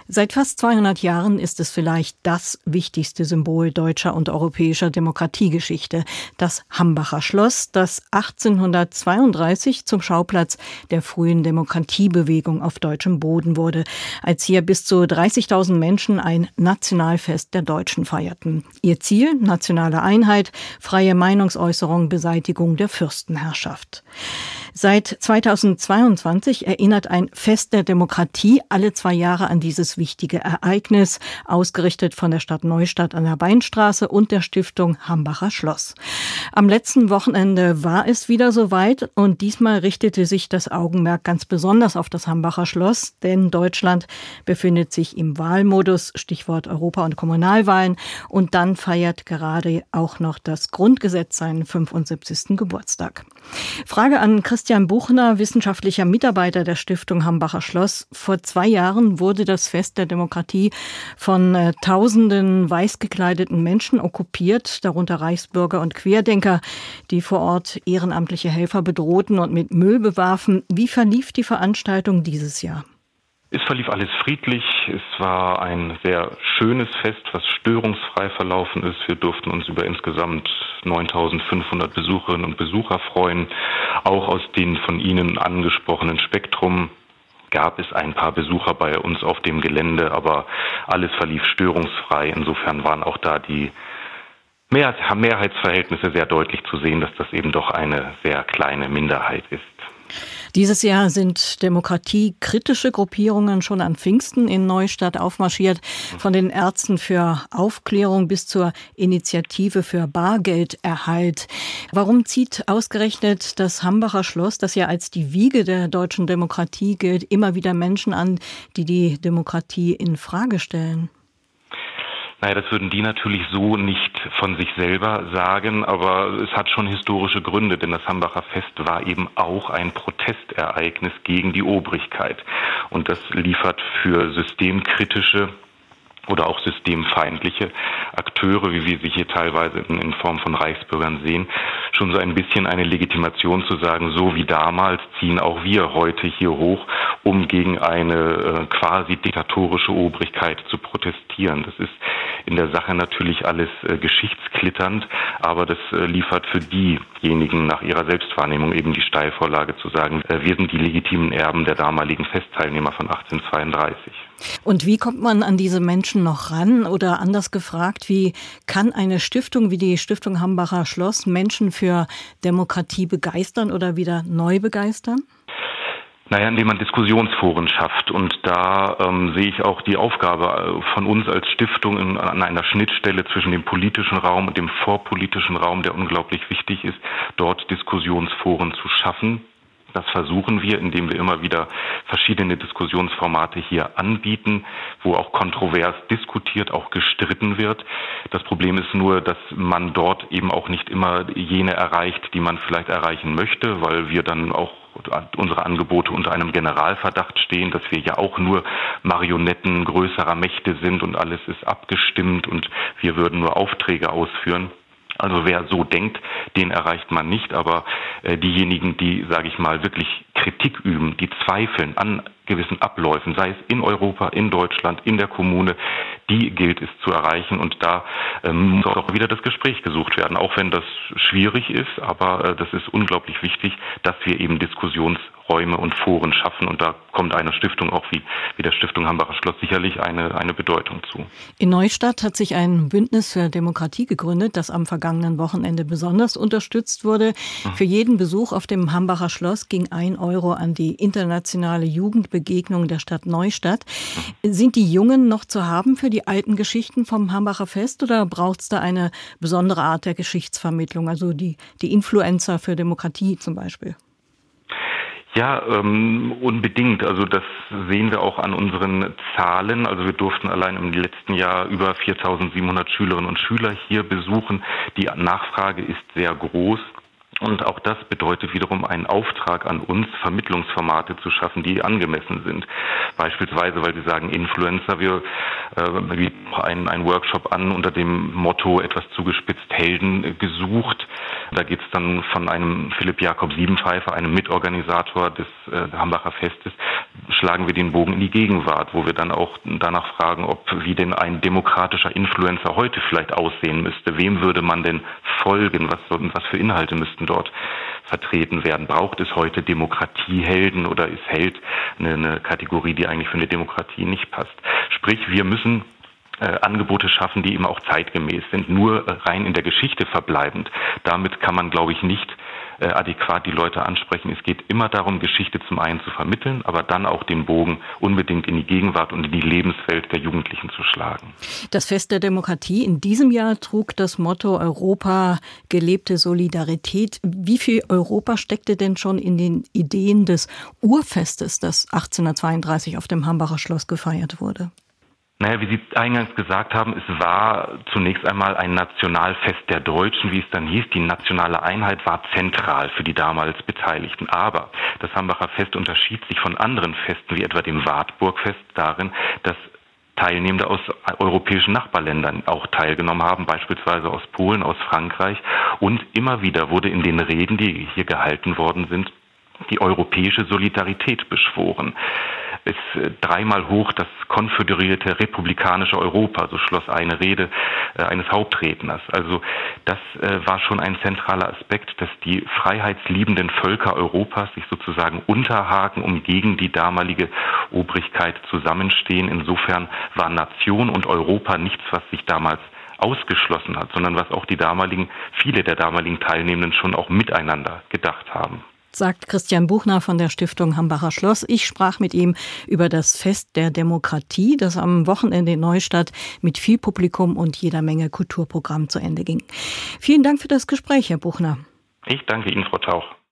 Seit fast 200 Jahren ist es vielleicht das wichtigste Symbol deutscher und europäischer Demokratiegeschichte, das Hambacher Schloss, das 1832 zum Schauplatz der frühen Demokratiebewegung auf deutschem Boden wurde, als hier bis zu 30.000 Menschen ein Nationalfest der Deutschen feierten. Ihr Ziel: nationale Einheit, freie Meinungsäußerung, Beseitigung der Fürstenherrschaft. Seit 2022 erinnert ein Fest der Demokratie alle 2 Jahre an dieses wichtige Ereignis, ausgerichtet von der Stadt Neustadt an der Weinstraße und der Stiftung Hambacher Schloss. Am letzten Wochenende war es wieder soweit und diesmal richtete sich das Augenmerk ganz besonders auf das Hambacher Schloss, denn Deutschland befindet sich im Wahlmodus, Stichwort Europa- und Kommunalwahlen, und dann feiert gerade auch noch das Grundgesetz seinen 75. Geburtstag. Frage an Christian Buchner, wissenschaftlicher Mitarbeiter der Stiftung Hambacher Schloss. Vor 2 Jahren wurde das Fest der Demokratie von tausenden weiß gekleideten Menschen okkupiert, darunter Reichsbürger und Querdenker, die vor Ort ehrenamtliche Helfer bedrohten und mit Müll bewarfen. Wie verlief die Veranstaltung dieses Jahr? Es verlief alles friedlich. Es war ein sehr schönes Fest, was störungsfrei verlaufen ist. Wir durften uns über insgesamt 9.500 Besucherinnen und Besucher freuen. Auch aus dem von Ihnen angesprochenen Spektrum gab es ein paar Besucher bei uns auf dem Gelände, aber alles verlief störungsfrei. Insofern waren auch da die Mehrheitsverhältnisse sehr deutlich zu sehen, dass das eben doch eine sehr kleine Minderheit ist. Dieses Jahr sind demokratiekritische Gruppierungen schon an Pfingsten in Neustadt aufmarschiert, von den Ärzten für Aufklärung bis zur Initiative für Bargelderhalt. Warum zieht ausgerechnet das Hambacher Schloss, das ja als die Wiege der deutschen Demokratie gilt, immer wieder Menschen an, die die Demokratie in Frage stellen? Naja, das würden die natürlich so nicht von sich selber sagen, aber es hat schon historische Gründe, denn das Hambacher Fest war eben auch ein Protestereignis gegen die Obrigkeit. Und das liefert für systemkritische oder auch systemfeindliche Akteure, wie wir sie hier teilweise in Form von Reichsbürgern sehen, schon so ein bisschen eine Legitimation zu sagen, so wie damals ziehen auch wir heute hier hoch, um gegen eine quasi diktatorische Obrigkeit zu protestieren. Das ist in der Sache natürlich alles geschichtsklitternd, aber das liefert für diejenigen nach ihrer Selbstwahrnehmung eben die Steilvorlage zu sagen, wir sind die legitimen Erben der damaligen Festteilnehmer von 1832. Und wie kommt man an diese Menschen noch ran? Oder anders gefragt, wie kann eine Stiftung wie die Stiftung Hambacher Schloss Menschen für Demokratie begeistern oder wieder neu begeistern? Naja, indem man Diskussionsforen schafft. Und da sehe ich auch die Aufgabe von uns als Stiftung an einer Schnittstelle zwischen dem politischen Raum und dem vorpolitischen Raum, der unglaublich wichtig ist, dort Diskussionsforen zu schaffen. Das versuchen wir, indem wir immer wieder verschiedene Diskussionsformate hier anbieten, wo auch kontrovers diskutiert, auch gestritten wird. Das Problem ist nur, dass man dort eben auch nicht immer jene erreicht, die man vielleicht erreichen möchte, weil wir dann auch unsere Angebote unter einem Generalverdacht stehen, dass wir ja auch nur Marionetten größerer Mächte sind und alles ist abgestimmt und wir würden nur Aufträge ausführen. Also wer so denkt, den erreicht man nicht, aber diejenigen, die, sage ich mal, wirklich Kritik üben, die zweifeln an gewissen Abläufen, sei es in Europa, in Deutschland, in der Kommune, die gilt es zu erreichen und da muss auch wieder das Gespräch gesucht werden, auch wenn das schwierig ist, aber das ist unglaublich wichtig, dass wir eben Diskussionsräume und Foren schaffen und da kommt eine Stiftung auch wie der Stiftung Hambacher Schloss sicherlich eine Bedeutung zu. In Neustadt hat sich ein Bündnis für Demokratie gegründet, das am vergangenen Wochenende besonders unterstützt wurde. Für jeden Besuch auf dem Hambacher Schloss ging 1 Euro an die internationale Jugendbegegnung der Stadt Neustadt. Sind die Jungen noch zu haben für die alten Geschichten vom Hambacher Fest oder braucht es da eine besondere Art der Geschichtsvermittlung, also die Influencer für Demokratie zum Beispiel? Ja, unbedingt. Also das sehen wir auch an unseren Zahlen. Also wir durften allein im letzten Jahr über 4.700 Schülerinnen und Schüler hier besuchen. Die Nachfrage ist sehr groß. Und auch das bedeutet wiederum einen Auftrag an uns, Vermittlungsformate zu schaffen, die angemessen sind. Beispielsweise, weil Sie sagen Influencer, wir bieten einen Workshop an unter dem Motto, etwas zugespitzt, Helden gesucht. Da geht es dann von einem Philipp Jakob Siebenpfeifer, einem Mitorganisator des Hambacher Festes, schlagen wir den Bogen in die Gegenwart, wo wir dann auch danach fragen, wie denn ein demokratischer Influencer heute vielleicht aussehen müsste. Wem würde man denn folgen? Was für Inhalte müssten dort vertreten werden? Braucht es heute Demokratiehelden oder ist Held eine Kategorie, die eigentlich für eine Demokratie nicht passt? Sprich, wir müssen Angebote schaffen, die eben auch zeitgemäß sind, nur rein in der Geschichte verbleibend. Damit kann man, glaube ich, nicht adäquat die Leute ansprechen. Es geht immer darum, Geschichte zum einen zu vermitteln, aber dann auch den Bogen unbedingt in die Gegenwart und in die Lebenswelt der Jugendlichen zu schlagen. Das Fest der Demokratie in diesem Jahr trug das Motto Europa, gelebte Solidarität. Wie viel Europa steckte denn schon in den Ideen des Urfestes, das 1832 auf dem Hambacher Schloss gefeiert wurde? Naja, wie Sie eingangs gesagt haben, es war zunächst einmal ein Nationalfest der Deutschen, wie es dann hieß. Die nationale Einheit war zentral für die damals Beteiligten. Aber das Hambacher Fest unterschied sich von anderen Festen, wie etwa dem Wartburgfest, darin, dass Teilnehmende aus europäischen Nachbarländern auch teilgenommen haben, beispielsweise aus Polen, aus Frankreich. Und immer wieder wurde in den Reden, die hier gehalten worden sind, die europäische Solidarität beschworen. Es dreimal hoch das konföderierte republikanische Europa, so schloss eine Rede eines Hauptredners. Also das war schon ein zentraler Aspekt, dass die freiheitsliebenden Völker Europas sich sozusagen unterhaken, um gegen die damalige Obrigkeit zusammenstehen. Insofern war Nation und Europa nichts, was sich damals ausgeschlossen hat, sondern was auch viele der damaligen Teilnehmenden schon auch miteinander gedacht haben. Sagt Christian Buchner von der Stiftung Hambacher Schloss. Ich sprach mit ihm über das Fest der Demokratie, das am Wochenende in Neustadt mit viel Publikum und jeder Menge Kulturprogramm zu Ende ging. Vielen Dank für das Gespräch, Herr Buchner. Ich danke Ihnen, Frau Tauch.